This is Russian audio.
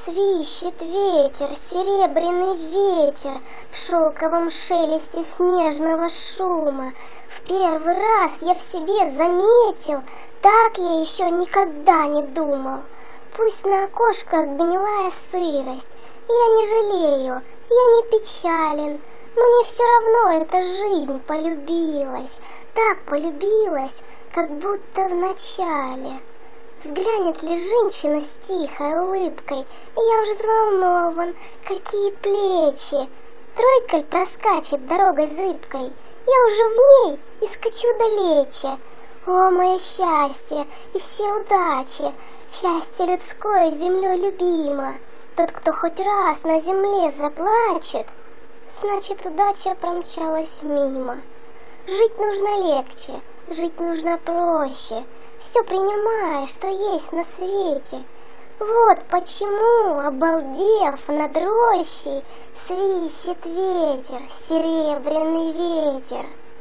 Свищет ветер, серебряный ветер, в шелковом шелесте снежного шума. В первый раз я в себе заметил, так я еще никогда не думал. Пусть на окошках гнилая сырость, я не жалею, я не печален. Мне все равно эта жизнь полюбилась, так полюбилась, как будто в начале. Взглянет ли женщина с тихой улыбкой, и я уже взволнован, какие плечи. Тройкой проскачет дорогой зыбкой, я уже в ней и скачу далече. О, мое счастье и все удачи, счастье людское землей любимо. Тот, кто хоть раз на земле заплачет, значит, удача промчалась мимо. Жить нужно легче, жить нужно проще, все принимая, что есть на свете. Вот почему, обалдев над рощей, свищет ветер, серебряный ветер.